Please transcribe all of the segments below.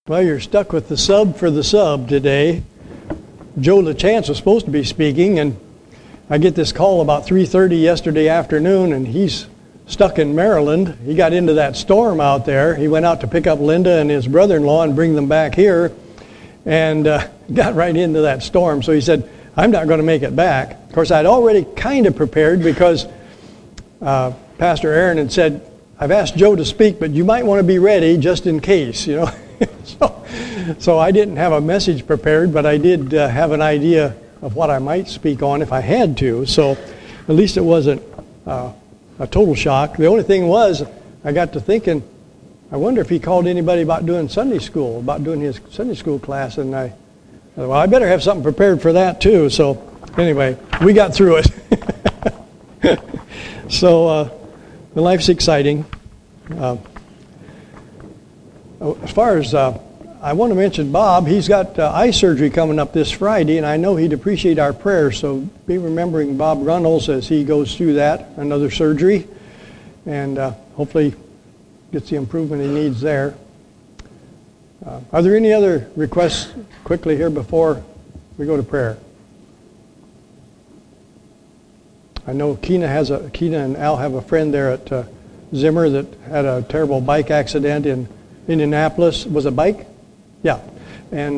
Well, you're stuck with the sub for the sub today. Joe LaChance was supposed to be speaking, and I get this call about 3:30 yesterday afternoon, and he's stuck in Maryland. He got into that storm out there. He went out to pick up Linda and his brother-in-law and bring them back here, and got right into that storm. So he said, I'm not going to make it back. Of course, I'd already kind of prepared because Pastor Aaron had said, I've asked Joe to speak, but you might want to be ready just in case, you know. So I didn't have a message prepared, but I did have an idea of what I might speak on if I had to. So at least it wasn't a total shock. The only thing was, I got to thinking, I wonder if he called anybody about doing Sunday school, about doing his Sunday school class. And I thought, well, I better have something prepared for that too. So anyway, we got through it. So the life's exciting. As far as I want to mention Bob, he's got eye surgery coming up this Friday, and I know he'd appreciate our prayers, so be remembering Bob Runnels as he goes through that, another surgery, and hopefully gets the improvement he needs there. Are there any other requests quickly here before we go to prayer? I know Keena and Al have a friend there at Zimmer that had a terrible bike accident in Indianapolis. Was it bike? Yeah. And,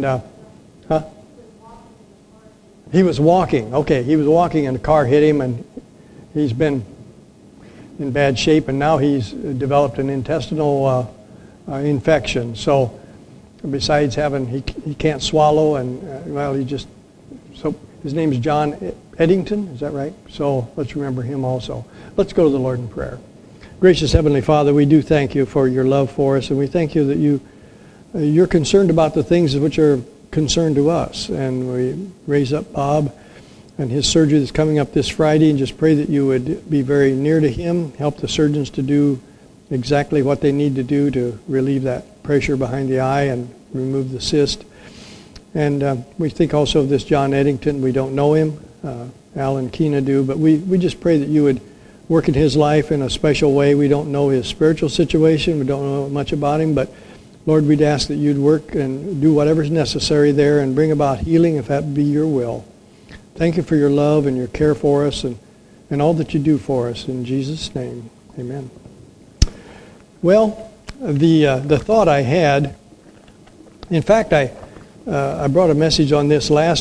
He was walking. Okay, he was walking and a car hit him, and he's been in bad shape, and now he's developed an intestinal infection. So besides having, he can't swallow, and, so his name is John Eddington, is that right? So let's remember him also. Let's go to the Lord in prayer. Gracious Heavenly Father, we do thank you for your love for us, and we thank you that you're concerned about the things which are concerned to us. And we raise up Bob and his surgery that's coming up this Friday, and just pray that you would be very near to him, help the surgeons to do exactly what they need to do to relieve that pressure behind the eye and remove the cyst. And we think also of this John Eddington. We don't know him. Al and Keena do, but we just pray that you would work in his life in a special way. We don't know his spiritual situation. We don't know much about him, but Lord, we'd ask that you'd work and do whatever's necessary there and bring about healing if that be your will. Thank you for your love and your care for us and all that you do for us. In Jesus' name, amen. Well, the thought I had, in fact, I brought a message on this last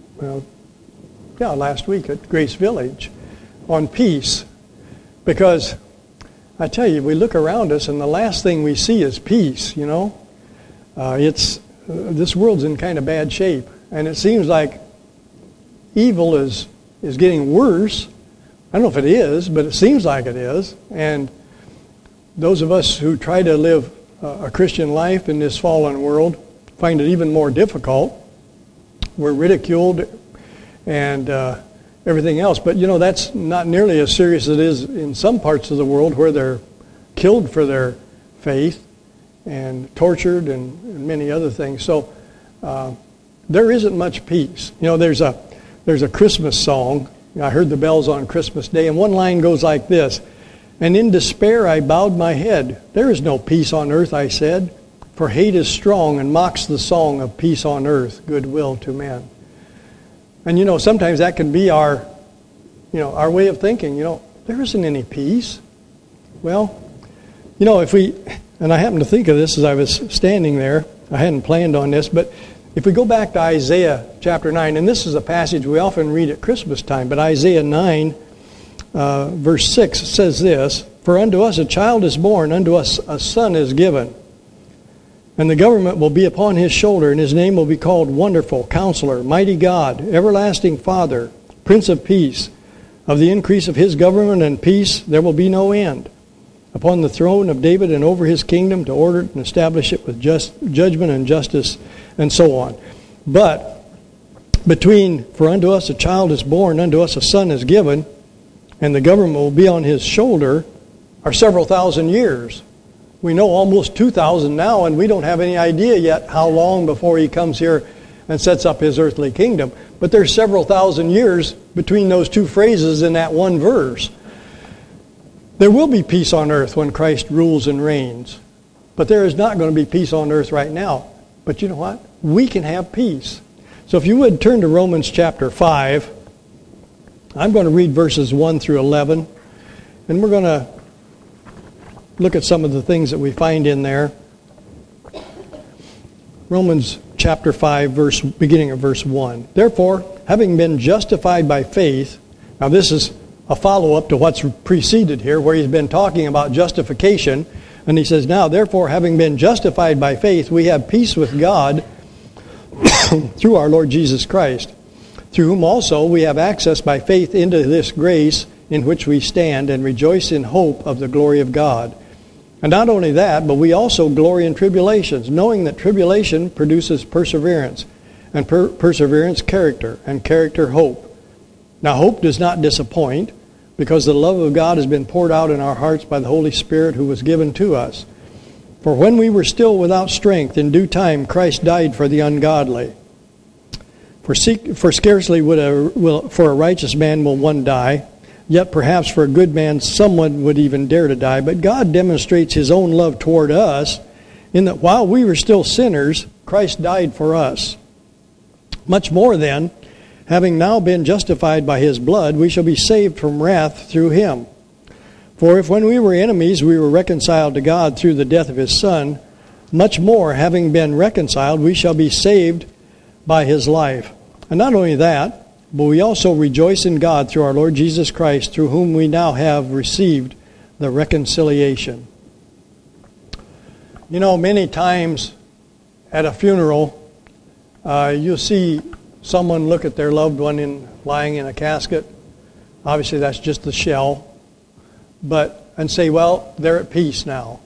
week at Grace Village on peace. Because I tell you, we look around us and the last thing we see is peace, you know. This world's in kind of bad shape. And it seems like evil is getting worse. I don't know if it is, but it seems like it is. And those of us who try to live a Christian life in this fallen world find it even more difficult. We're ridiculed and everything else. But, you know, that's not nearly as serious as it is in some parts of the world where they're killed for their faith and tortured and many other things. So there isn't much peace. You know, there's a Christmas song. I heard the bells on Christmas Day, and one line goes like this: "And in despair I bowed my head. There is no peace on earth, I said, for hate is strong and mocks the song of peace on earth, goodwill to men." And, you know, sometimes that can be our way of thinking. You know, there isn't any peace. Well, you know, and I happened to think of this as I was standing there. I hadn't planned on this, but if we go back to Isaiah chapter 9, and this is a passage we often read at Christmas time, but Isaiah 9, verse 6 says this: "For unto us a child is born, unto us a son is given. And the government will be upon his shoulder, and his name will be called Wonderful, Counselor, Mighty God, Everlasting Father, Prince of Peace. Of the increase of his government and peace there will be no end. Upon the throne of David and over his kingdom, to order it and establish it with just judgment and justice," and so on. But between "for unto us a child is born, unto us a son is given," and "the government will be on his shoulder" are several thousand years. We know almost 2,000 now, and we don't have any idea yet how long before he comes here and sets up his earthly kingdom. But there's several thousand years between those two phrases in that one verse. There will be peace on earth when Christ rules and reigns. But there is not going to be peace on earth right now. But you know what? We can have peace. So if you would turn to Romans chapter 5, I'm going to read verses 1 through 11, and we're going to look at some of the things that we find in there. Romans chapter 5, beginning of verse 1. Therefore, having been justified by faith, now this is a follow-up to what's preceded here, where he's been talking about justification, and he says, now, therefore, having been justified by faith, we have peace with God through our Lord Jesus Christ, through whom also we have access by faith into this grace in which we stand and rejoice in hope of the glory of God. And not only that, but we also glory in tribulations, knowing that tribulation produces perseverance, and perseverance character, and character hope. Now hope does not disappoint, because the love of God has been poured out in our hearts by the Holy Spirit who was given to us. For when we were still without strength, in due time Christ died for the ungodly. For scarcely for a righteous man will one die, yet perhaps for a good man someone would even dare to die. But God demonstrates his own love toward us, in that while we were still sinners, Christ died for us. Much more then, having now been justified by his blood, we shall be saved from wrath through him. For if when we were enemies we were reconciled to God through the death of his Son, much more, having been reconciled, we shall be saved by his life. And not only that, but we also rejoice in God through our Lord Jesus Christ, through whom we now have received the reconciliation. You know, many times at a funeral, you'll see someone look at their loved one lying in a casket. Obviously, that's just the shell. And say, well, they're at peace now.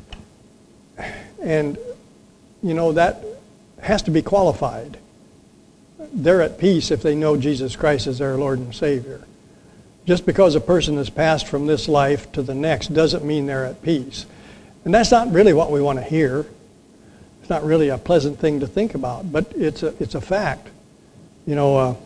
And, you know, that has to be qualified. They're at peace if they know Jesus Christ as their Lord and Savior. Just because a person has passed from this life to the next doesn't mean they're at peace. And that's not really what we want to hear. It's not really a pleasant thing to think about, but it's a fact. You know,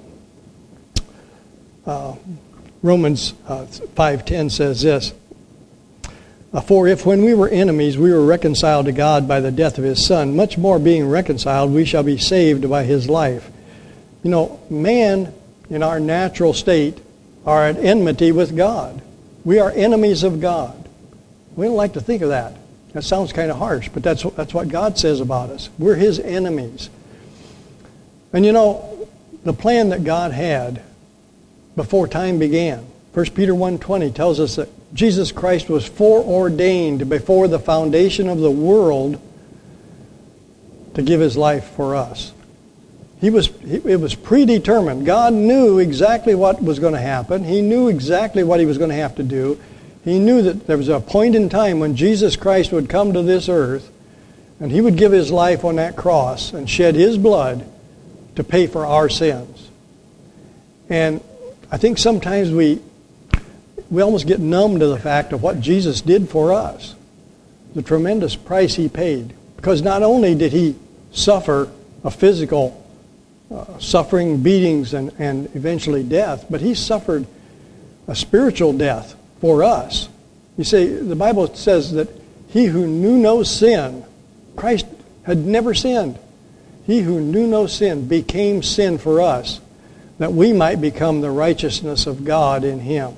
Romans 5:10 says this, for if when we were enemies we were reconciled to God by the death of his Son, much more being reconciled we shall be saved by his life. You know, man in our natural state are at enmity with God. We are enemies of God. We don't like to think of that. That sounds kind of harsh, but that's what God says about us. We're his enemies. And you know, the plan that God had before time began, 1 Peter 1:20 tells us that Jesus Christ was foreordained before the foundation of the world to give his life for us. It was predetermined. God knew exactly what was going to happen. He knew exactly what he was going to have to do. He knew that there was a point in time when Jesus Christ would come to this earth and he would give his life on that cross and shed his blood to pay for our sins. And I think sometimes we almost get numb to the fact of what Jesus did for us, the tremendous price he paid. Because not only did he suffer a physical suffering, beatings, and eventually death, but he suffered a spiritual death for us. You see, the Bible says that he who knew no sin, Christ had never sinned. He who knew no sin became sin for us, that we might become the righteousness of God in him.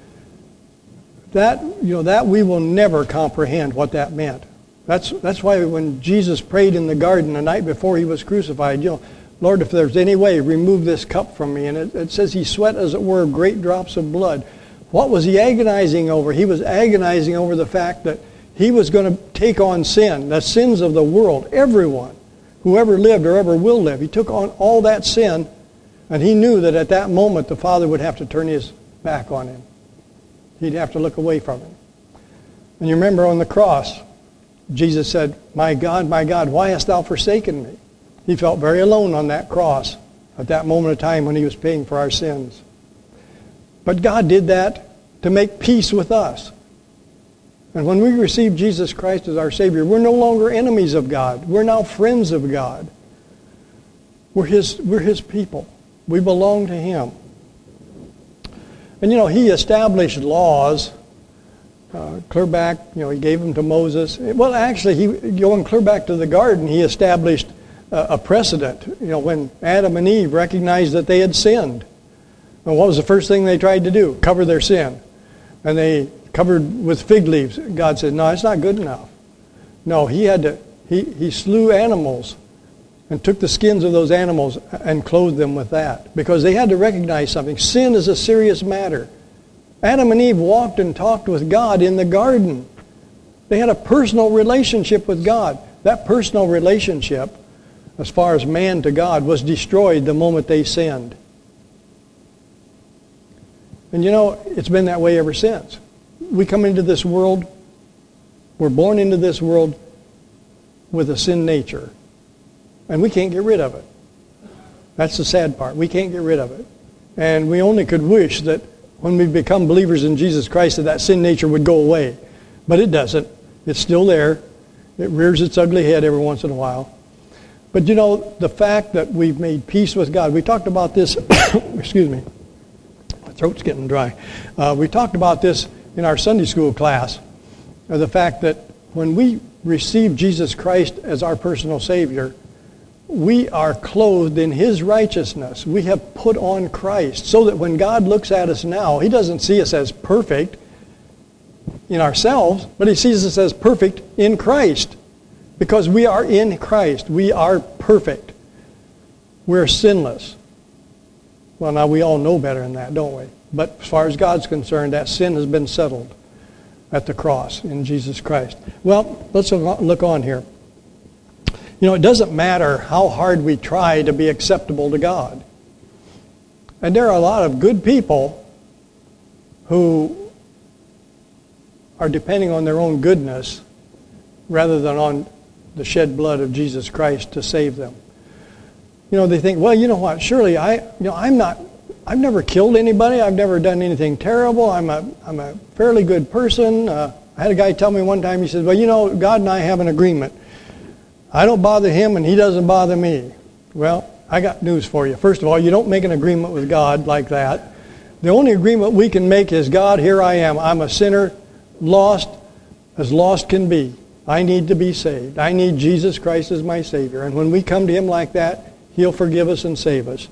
That we will never comprehend what that meant. That's why when Jesus prayed in the garden the night before he was crucified, Lord, if there's any way, remove this cup from me. And it says he sweat, as it were, great drops of blood. What was he agonizing over? He was agonizing over the fact that he was going to take on sin, the sins of the world, everyone, whoever lived or ever will live. He took on all that sin, and he knew that at that moment the Father would have to turn his back on him. He'd have to look away from him. And you remember on the cross, Jesus said, my God, why hast thou forsaken me? He felt very alone on that cross at that moment of time when he was paying for our sins. But God did that to make peace with us. And when we receive Jesus Christ as our Savior, we're no longer enemies of God. We're now friends of God. We're His people. We belong to Him. And He established laws clear back, He gave them to Moses. Well, actually, going clear back to the garden, He established a precedent. When Adam and Eve recognized that they had sinned, and what was the first thing they tried to do? Cover their sin. And they covered with fig leaves. God said, no, it's not good enough. No, he slew animals and took the skins of those animals and clothed them with that, because they had to recognize something. Sin is a serious matter. Adam and Eve walked and talked with God in the garden. They had a personal relationship with God. That personal relationship, as far as man to God, was destroyed the moment they sinned. And it's been that way ever since. We come into this world, we're born into this world with a sin nature. And we can't get rid of it. That's the sad part. We can't get rid of it. And we only could wish that when we become believers in Jesus Christ that sin nature would go away. But it doesn't. It's still there. It rears its ugly head every once in a while. But the fact that we've made peace with God, we talked about this, excuse me, my throat's getting dry. We talked about this in our Sunday school class, the fact that when we receive Jesus Christ as our personal Savior, we are clothed in His righteousness. We have put on Christ, so that when God looks at us now, He doesn't see us as perfect in ourselves, but He sees us as perfect in Christ. Because we are in Christ. We are perfect. We're sinless. Well, now we all know better than that, don't we? But as far as God's concerned, that sin has been settled at the cross in Jesus Christ. Well, let's look on here. It doesn't matter how hard we try to be acceptable to God. And there are a lot of good people who are depending on their own goodness rather than on the shed blood of Jesus Christ to save them. They think, well, you know what? Surely I've never killed anybody. I've never done anything terrible. I'm a fairly good person. I had a guy tell me one time. He said, well, God and I have an agreement. I don't bother Him and He doesn't bother me. Well, I got news for you. First of all, you don't make an agreement with God like that. The only agreement we can make is, God, here I am. I'm a sinner, lost as lost can be. I need to be saved. I need Jesus Christ as my Savior. And when we come to Him like that, He'll forgive us and save us.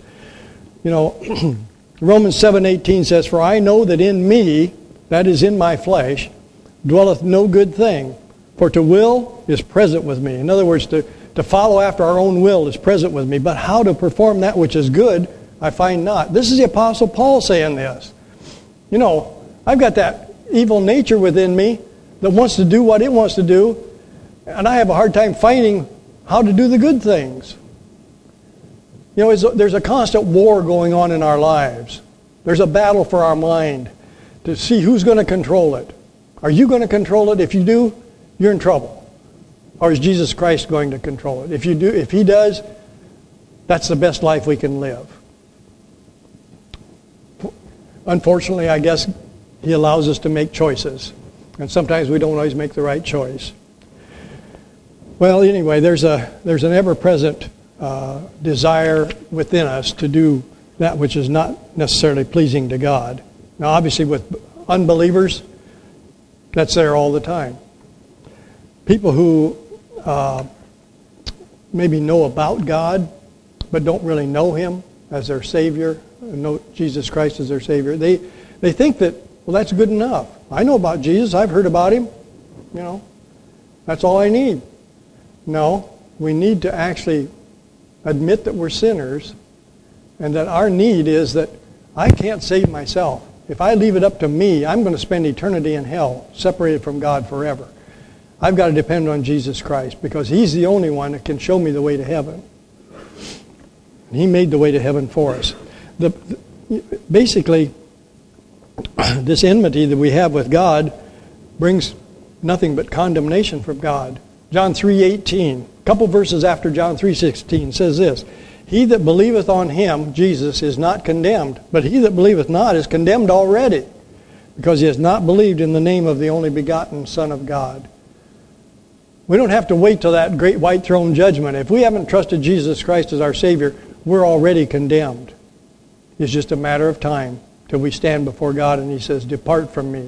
Romans 7:18 says, for I know that in me, that is in my flesh, dwelleth no good thing. For to will is present with me. In other words, to follow after our own will is present with me. But how to perform that which is good, I find not. This is the Apostle Paul saying this. I've got that evil nature within me that wants to do what it wants to do. And I have a hard time finding how to do the good things. There's a constant war going on in our lives. There's a battle for our mind to see who's going to control it. Are you going to control it? If you do, you're in trouble. Or is Jesus Christ going to control it? If He does, that's the best life we can live. Unfortunately, I guess He allows us to make choices. And sometimes we don't always make the right choice. Well, anyway, there's an ever-present desire within us to do that which is not necessarily pleasing to God. Now, obviously, with unbelievers, that's there all the time. People who maybe know about God, but don't really know Him as their Savior, know Jesus Christ as their Savior, they think that, well, that's good enough. I know about Jesus. I've heard about Him. That's all I need. No, we need to actually admit that we're sinners and that our need is that I can't save myself. If I leave it up to me, I'm going to spend eternity in hell, separated from God forever. I've got to depend on Jesus Christ because He's the only one that can show me the way to heaven. And He made the way to heaven for us. Basically, this enmity that we have with God brings nothing but condemnation from God. John 3:18, a couple verses after John 3:16 says this, He that believeth on Him, Jesus, is not condemned, but he that believeth not is condemned already, because he has not believed in the name of the only begotten Son of God. We don't have to wait till that great white throne judgment. If we haven't trusted Jesus Christ as our Savior, we're already condemned. It's just a matter of time till we stand before God and He says, depart from me.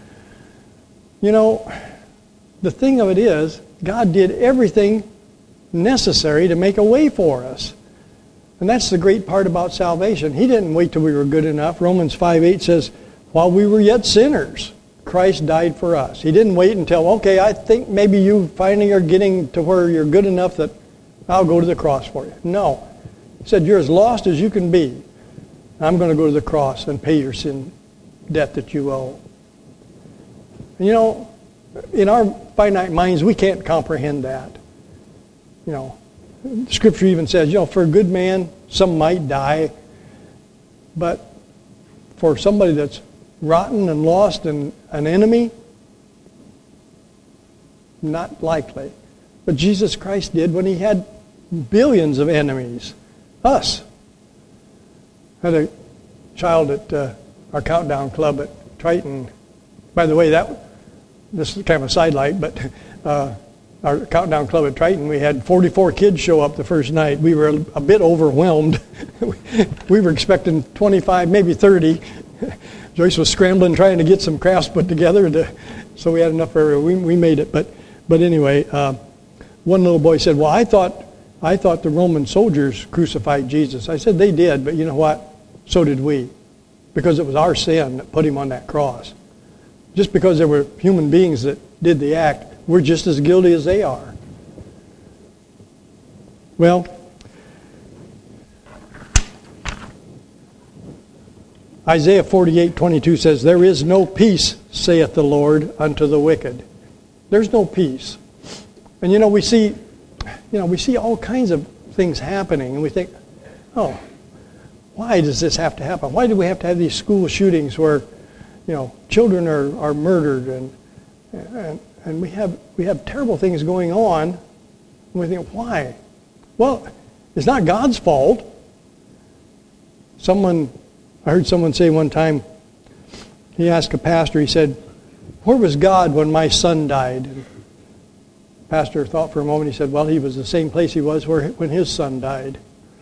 The thing of it is, God did everything necessary to make a way for us. And that's the great part about salvation. He didn't wait till we were good enough. Romans 5:8 says, while we were yet sinners, Christ died for us. He didn't wait until, okay, I think maybe you finally are getting to where you're good enough that I'll go to the cross for you. No. He said, you're as lost as you can be. I'm going to go to the cross and pay your sin debt that you owe. And you know, in our finite minds, we can't comprehend that. You know, Scripture even says, you know, for a good man, some might die. But for somebody that's rotten and lost and an enemy, not likely. But Jesus Christ did when he had billions of enemies. Us. Had a child at our countdown club at Triton. By the way, this is kind of a sidelight, but our countdown club at Triton, we had 44 kids show up the first night. We were a bit overwhelmed. We were expecting 25, maybe 30. Joyce was scrambling, trying to get some crafts put together, so we had enough for everyone. We made it. But anyway, one little boy said, well, I thought the Roman soldiers crucified Jesus. I said, they did, but you know what? So did we. Because it was our sin that put him on that cross. Just because there were human beings that did the act, we're just as guilty as they are. Well, Isaiah 48:22 says, there is no peace, saith the Lord, unto the wicked. There's no peace. And you know, we see all kinds of things happening, and we think, oh, why does this have to happen? Why do we have to have these school shootings where, you know, children are murdered and we have terrible things going on, and we think, why? Well, it's not God's fault. I heard someone say one time, he asked a pastor, he said, where was God when my son died? And the pastor thought for a moment, he said, well, he was the same place he was when his son died.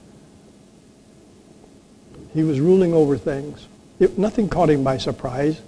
He was ruling over things. Nothing caught him by surprise.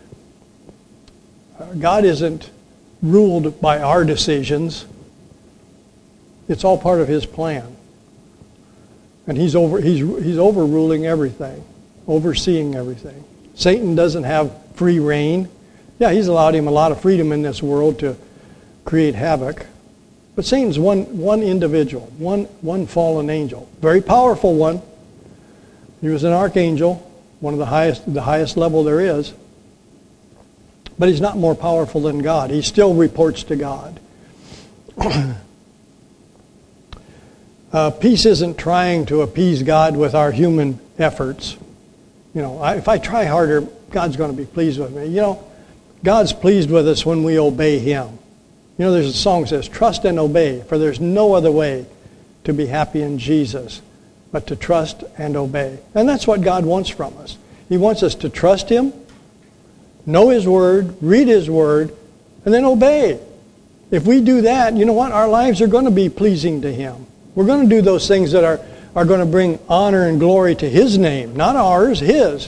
God isn't ruled by our decisions. It's all part of his plan. And he's overruling everything, overseeing everything. Satan doesn't have free reign. Yeah, he's allowed him a lot of freedom in this world to create havoc. But Satan's one individual, one fallen angel. Very powerful one. He was an archangel, one of the highest level there is. But he's not more powerful than God. He still reports to God. Peace isn't trying to appease God with our human efforts. You know, if I try harder, God's going to be pleased with me. You know, God's pleased with us when we obey him. You know, there's a song that says, trust and obey, for there's no other way to be happy in Jesus but to trust and obey. And that's what God wants from us. He wants us to trust him, know his word, read his word, and then obey. If we do that, you know what? Our lives are going to be pleasing to him. We're going to do those things that are going to bring honor and glory to his name, not ours, his.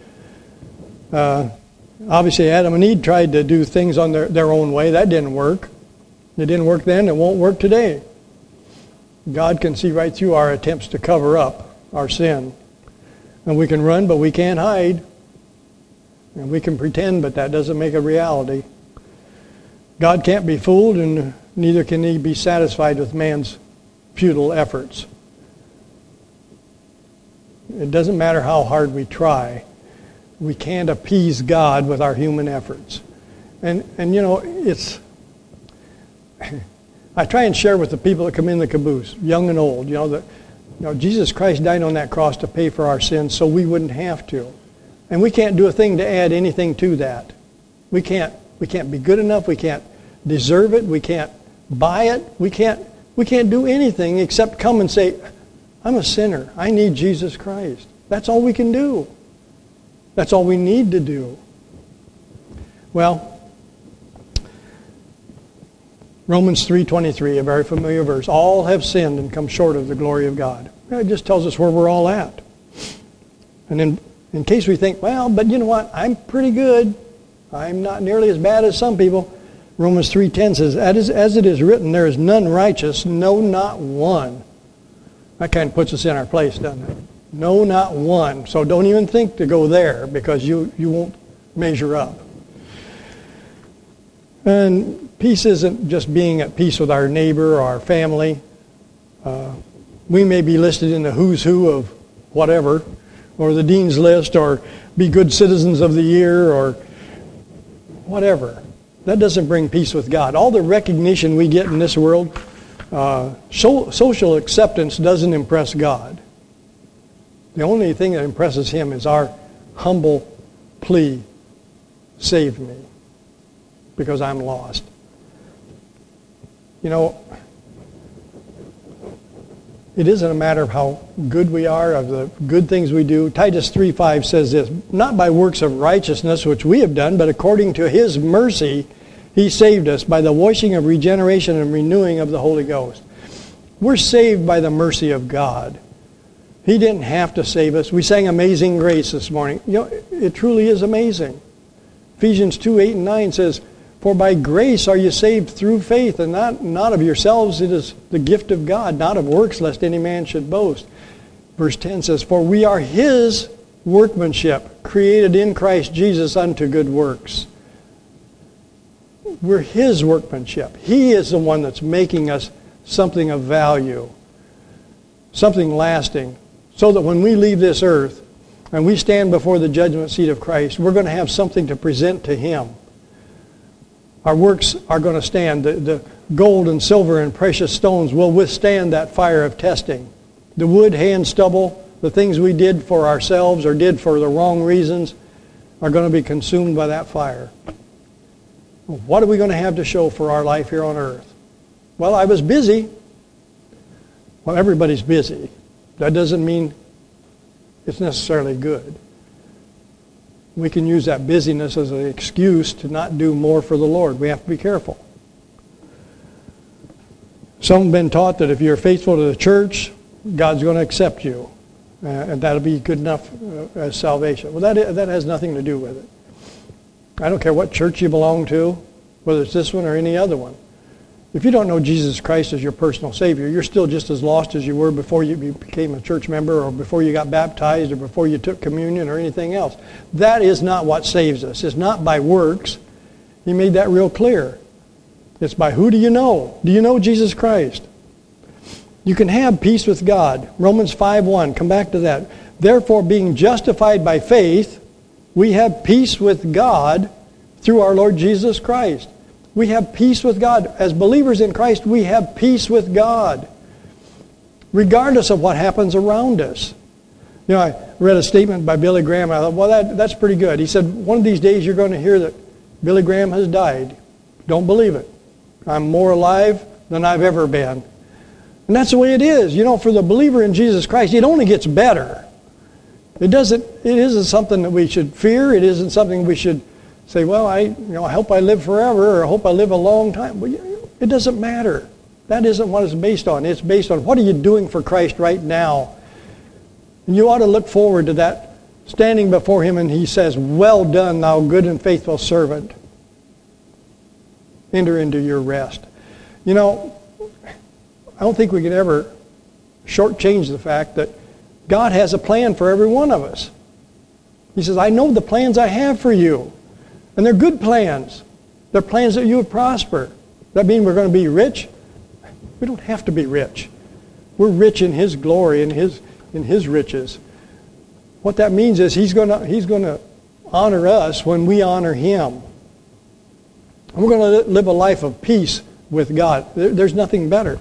Obviously, Adam and Eve tried to do things on their own way. That didn't work. It didn't work then. It won't work today. God can see right through our attempts to cover up our sin. And we can run, but we can't hide. And we can pretend, but that doesn't make a reality. God can't be fooled, and neither can he be satisfied with man's futile efforts. It doesn't matter how hard we try. We can't appease God with our human efforts. And you know, I try and share with the people that come in the caboose, young and old, Jesus Christ died on that cross to pay for our sins so we wouldn't have to. And we can't do a thing to add anything to that. We can't be good enough. We can't deserve it. We can't buy it. We can't do anything except come and say, I'm a sinner. I need Jesus Christ. That's all we can do. That's all we need to do. Well, Romans 3:23, a very familiar verse. All have sinned and come short of the glory of God. It just tells us where we're all at. And then, in case we think, well, but you know what? I'm pretty good. I'm not nearly as bad as some people. Romans 3:10 says, as it is written, there is none righteous, no, not one. That kind of puts us in our place, doesn't it? No, not one. So don't even think to go there, because you won't measure up. And peace isn't just being at peace with our neighbor or our family. We may be listed in the who's who of whatever, or the dean's list, or be good citizens of the year, or whatever. That doesn't bring peace with God. All the recognition we get in this world, social acceptance doesn't impress God. The only thing that impresses Him is our humble plea, save me, because I'm lost. You know, it isn't a matter of how good we are, of the good things we do. Titus 3:5 says this, not by works of righteousness which we have done, but according to His mercy He saved us by the washing of regeneration and renewing of the Holy Ghost. We're saved by the mercy of God. He didn't have to save us. We sang Amazing Grace this morning. You know, it truly is amazing. Ephesians 2:8-9 says, for by grace are you saved through faith, and not of yourselves. It is the gift of God, not of works, lest any man should boast. Verse 10 says, for we are His workmanship, created in Christ Jesus unto good works. We're His workmanship. He is the one that's making us something of value, something lasting, so that when we leave this earth and we stand before the judgment seat of Christ, we're going to have something to present to Him. Our works are going to stand. The gold and silver and precious stones will withstand that fire of testing. The wood, hay, and stubble, the things we did for ourselves or did for the wrong reasons, are going to be consumed by that fire. What are we going to have to show for our life here on earth? Well, I was busy. Well, everybody's busy. That doesn't mean it's necessarily good. We can use that busyness as an excuse to not do more for the Lord. We have to be careful. Some have been taught that if you're faithful to the church, God's going to accept you. And that'll be good enough as salvation. Well, that has nothing to do with it. I don't care what church you belong to, whether it's this one or any other one. If you don't know Jesus Christ as your personal Savior, you're still just as lost as you were before you became a church member, or before you got baptized, or before you took communion, or anything else. That is not what saves us. It's not by works. He made that real clear. It's by who do you know? Do you know Jesus Christ? You can have peace with God. Romans 5:1, come back to that. Therefore, being justified by faith, we have peace with God through our Lord Jesus Christ. We have peace with God. As believers in Christ, we have peace with God, regardless of what happens around us. You know, I read a statement by Billy Graham. I thought, well, that's pretty good. He said, one of these days you're going to hear that Billy Graham has died. Don't believe it. I'm more alive than I've ever been. And that's the way it is. You know, for the believer in Jesus Christ, it only gets better. It isn't something that we should fear. It isn't something we should say, well, I hope I live forever, or I hope I live a long time. Well, it doesn't matter. That isn't what it's based on. It's based on what are you doing for Christ right now. And you ought to look forward to that, standing before Him, and He says, well done, thou good and faithful servant. Enter into your rest. You know, I don't think we can ever shortchange the fact that God has a plan for every one of us. He says, I know the plans I have for you. And they're good plans. They're plans that you would prosper. That mean we're going to be rich? We don't have to be rich. We're rich in His glory, in His riches. What that means is He's going to honor us when we honor Him. And we're going to live a life of peace with God. There's nothing better.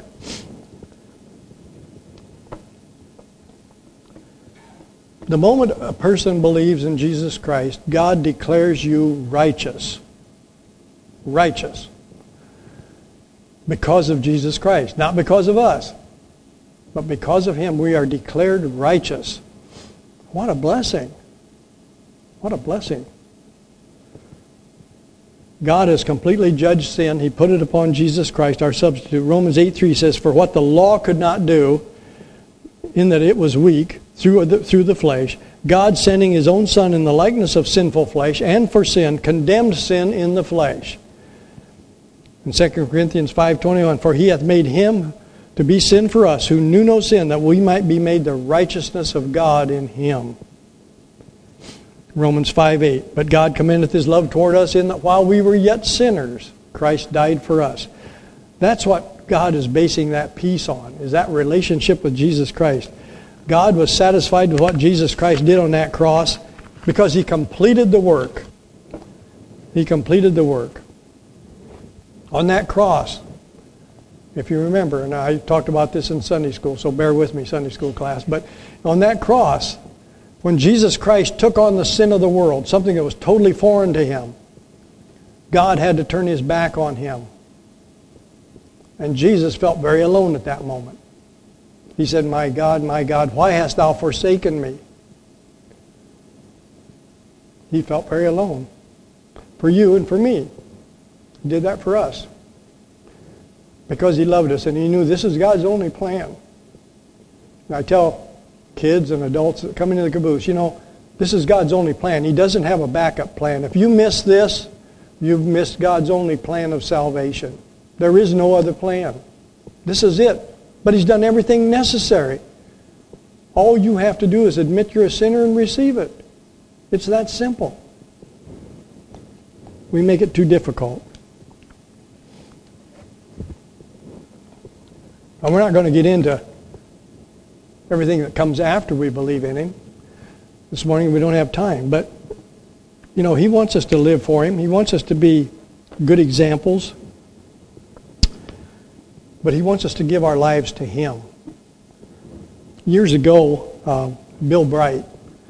The moment a person believes in Jesus Christ, God declares you righteous. Righteous. Because of Jesus Christ. Not because of us. But because of Him, we are declared righteous. What a blessing. What a blessing. God has completely judged sin. He put it upon Jesus Christ, our substitute. Romans 8:3 says, for what the law could not do, in that it was weak, through the flesh, God sending His own Son in the likeness of sinful flesh, and for sin, condemned sin in the flesh. In 2 Corinthians 5:21, for he hath made him to be sin for us, who knew no sin, that we might be made the righteousness of God in him. Romans 5:8, but God commendeth his love toward us in that while we were yet sinners, Christ died for us. That's what God is basing that peace on, is that relationship with Jesus Christ. God was satisfied with what Jesus Christ did on that cross because he completed the work. He completed the work. On that cross, if you remember, and I talked about this in Sunday school, so bear with me, Sunday school class, but on that cross, when Jesus Christ took on the sin of the world, something that was totally foreign to him, God had to turn his back on him. And Jesus felt very alone at that moment. He said, my God, why hast thou forsaken me? He felt very alone. For you and for me. He did that for us. Because he loved us and he knew this is God's only plan. And I tell kids and adults that come into the caboose, this is God's only plan. He doesn't have a backup plan. If you miss this, you've missed God's only plan of salvation. There is no other plan. This is it. But he's done everything necessary. All you have to do is admit you're a sinner and receive it. It's that simple. We make it too difficult. And we're not going to get into everything that comes after we believe in him. This morning we don't have time. But, he wants us to live for him. He wants us to be good examples. But he wants us to give our lives to him. Years ago, Bill Bright,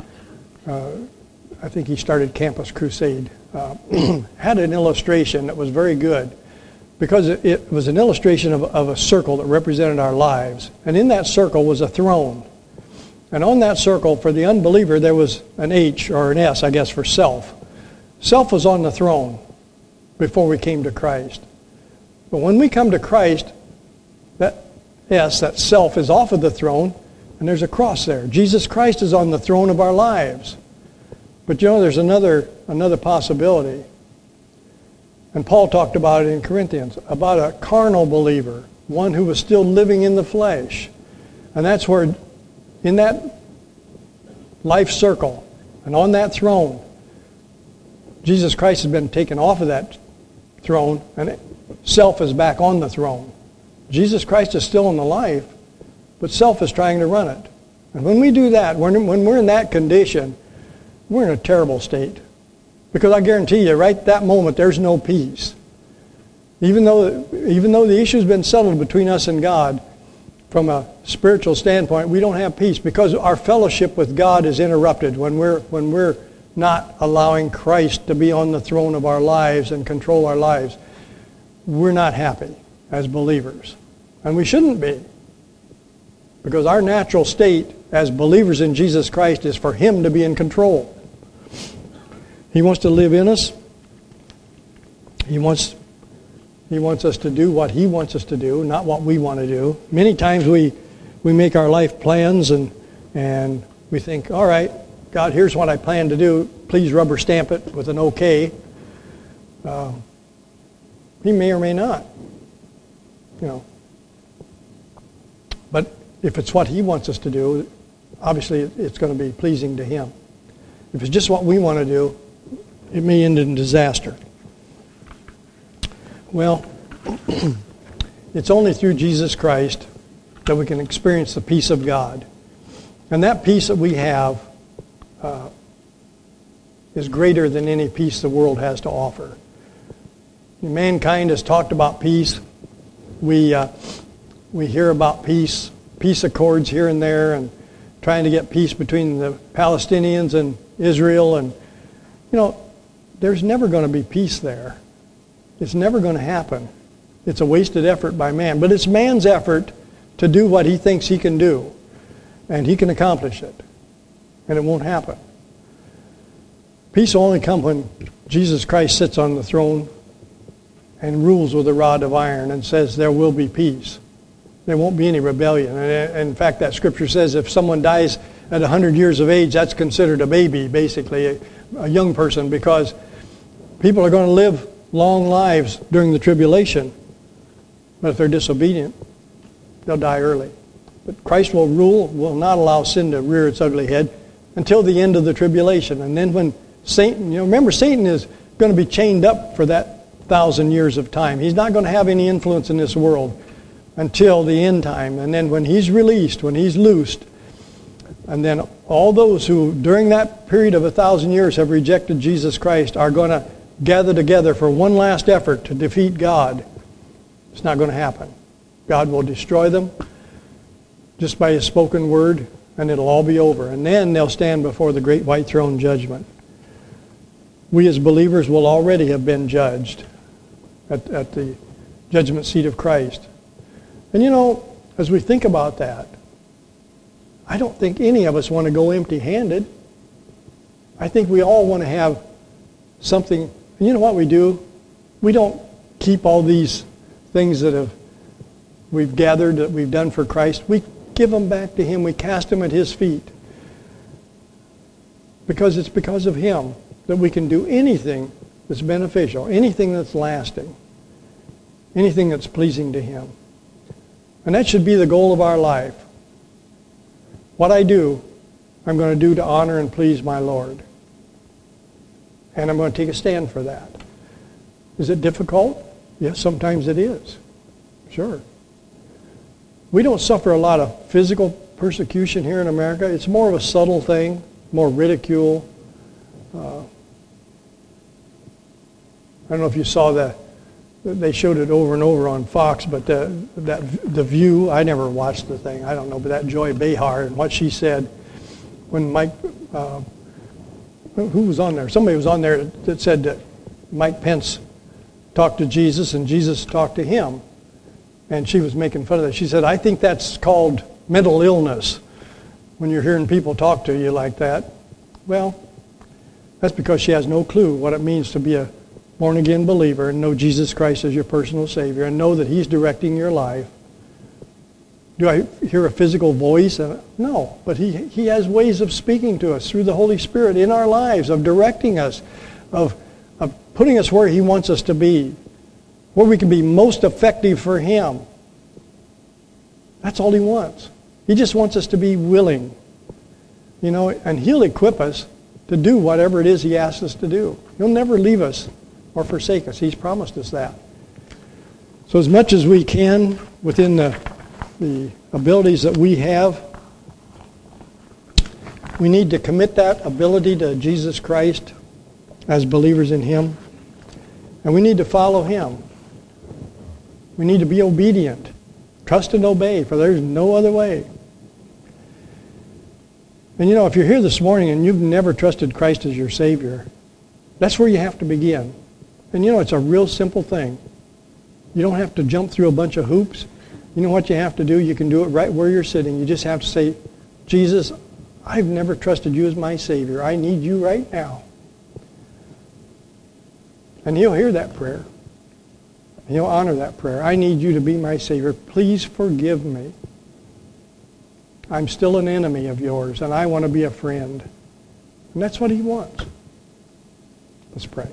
I think he started Campus Crusade, had an illustration that was very good because it was an illustration of a circle that represented our lives. And in that circle was a throne. And on that circle, for the unbeliever, there was an H or an S, I guess, for self. Self was on the throne before we came to Christ. But when we come to Christ, that S, that self, is off of the throne, and there's a cross there. Jesus Christ is on the throne of our lives. But there's another possibility. And Paul talked about it in Corinthians, about a carnal believer, one who was still living in the flesh. And that's where, in that life circle, and on that throne, Jesus Christ has been taken off of that throne, and self is back on the throne. Jesus Christ is still in the life, but self is trying to run it. And when we do that, when we're in that condition, we're in a terrible state. Because I guarantee you, right that moment, there's no peace. Even though the issue's been settled between us and God, from a spiritual standpoint, we don't have peace because our fellowship with God is interrupted when we're not allowing Christ to be on the throne of our lives and control our lives. We're not happy as believers. And we shouldn't be. Because our natural state as believers in Jesus Christ is for him to be in control. He wants to live in us. He wants us to do what he wants us to do, not what we want to do. Many times we make our life plans and we think, all right, God, here's what I plan to do. Please rubber stamp it with an okay. He may or may not. But if it's what he wants us to do, obviously it's going to be pleasing to him. If it's just what we want to do, it may end in disaster. Well, it's only through Jesus Christ that we can experience the peace of God. And that peace that we have is greater than any peace the world has to offer. Mankind has talked about peace. We hear about peace accords here and there, and trying to get peace between the Palestinians and Israel. And, there's never going to be peace there. It's never going to happen. It's a wasted effort by man. But it's man's effort to do what he thinks he can do. And he can accomplish it. And it won't happen. Peace will only come when Jesus Christ sits on the throne and rules with a rod of iron and says there will be peace. There won't be any rebellion. And in fact, that scripture says if someone dies at 100 years of age, that's considered a baby, basically, a young person, because people are going to live long lives during the tribulation. But if they're disobedient, they'll die early. But Christ will rule, will not allow sin to rear its ugly head until the end of the tribulation. And then when Satan, remember Satan is going to be chained up for that 1,000 years of time. He's not going to have any influence in this world until the end time. And then when he's released, when he's loosed, and then all those who during that period of 1,000 years have rejected Jesus Christ are going to gather together for one last effort to defeat God. It's not going to happen. God will destroy them just by His spoken word, and it'll all be over. And then they'll stand before the great white throne judgment. We as believers will already have been judged at the judgment seat of Christ. And as we think about that, I don't think any of us want to go empty-handed. I think we all want to have something. And you know what we do? We don't keep all these things that we've gathered, that we've done for Christ. We give them back to Him. We cast them at His feet. Because it's because of Him that we can do anything that's beneficial, anything that's lasting, anything that's pleasing to Him. And that should be the goal of our life. What I do, I'm going to do to honor and please my Lord. And I'm going to take a stand for that. Is it difficult? Yes, sometimes it is. Sure. We don't suffer a lot of physical persecution here in America. It's more of a subtle thing, more ridicule. I don't know if you saw they showed it over and over on Fox, but The View, I never watched the thing, I don't know, but that Joy Behar and what she said when Mike, who was on there? Somebody was on there that said that Mike Pence talked to Jesus and Jesus talked to him. And she was making fun of that. She said, I think that's called mental illness when you're hearing people talk to you like that. Well, that's because she has no clue what it means to be a born-again believer and know Jesus Christ as your personal Savior and know that He's directing your life. Do I hear a physical voice? No, but He has ways of speaking to us through the Holy Spirit in our lives, of directing us, of putting us where He wants us to be, where we can be most effective for Him. That's all He wants. He just wants us to be willing, and He'll equip us to do whatever it is He asks us to do. He'll never leave us or forsake us. He's promised us that. So as much as we can within the abilities that we have, we need to commit that ability to Jesus Christ as believers in Him. And we need to follow Him. We need to be obedient. Trust and obey, for there's no other way. And if you're here this morning and you've never trusted Christ as your Savior, that's where you have to begin. And it's a real simple thing. You don't have to jump through a bunch of hoops. You know what you have to do? You can do it right where you're sitting. You just have to say, Jesus, I've never trusted You as my Savior. I need You right now. And He'll hear that prayer. He'll honor that prayer. I need You to be my Savior. Please forgive me. I'm still an enemy of Yours, and I want to be a friend. And that's what He wants. Let's pray.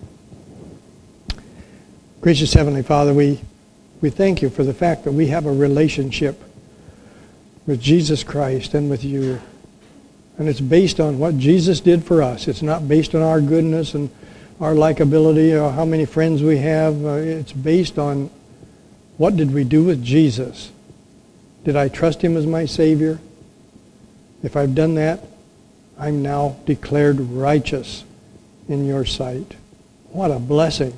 Gracious Heavenly Father, we thank You for the fact that we have a relationship with Jesus Christ and with You. And it's based on what Jesus did for us. It's not based on our goodness and our likability or how many friends we have. It's based on what did we do with Jesus. Did I trust Him as my Savior? If I've done that, I'm now declared righteous in Your sight. What a blessing.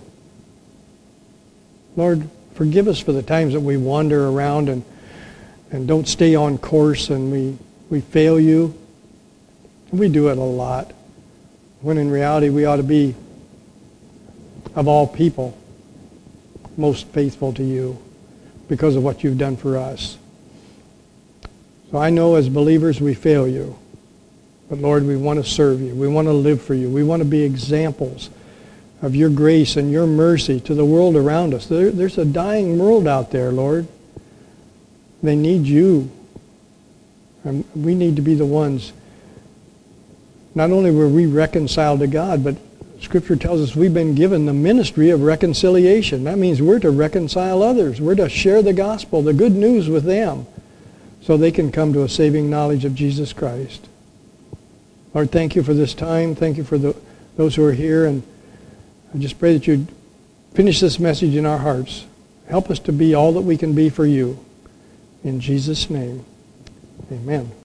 Lord, forgive us for the times that we wander around and don't stay on course and we fail You. We do it a lot, when in reality we ought to be, of all people, most faithful to You because of what You've done for us. So I know as believers we fail You. But Lord, we want to serve You. We want to live for You. We want to be examples of Your grace and Your mercy to the world around us. There's a dying world out there, Lord. They need You. And we need to be the ones. Not only were we reconciled to God, but Scripture tells us we've been given the ministry of reconciliation. That means we're to reconcile others. We're to share the gospel, the good news with them, so they can come to a saving knowledge of Jesus Christ. Lord, thank you for this time. Thank you for those who are here. And I just pray that you'd finish this message in our hearts. Help us to be all that we can be for you. In Jesus' name, amen.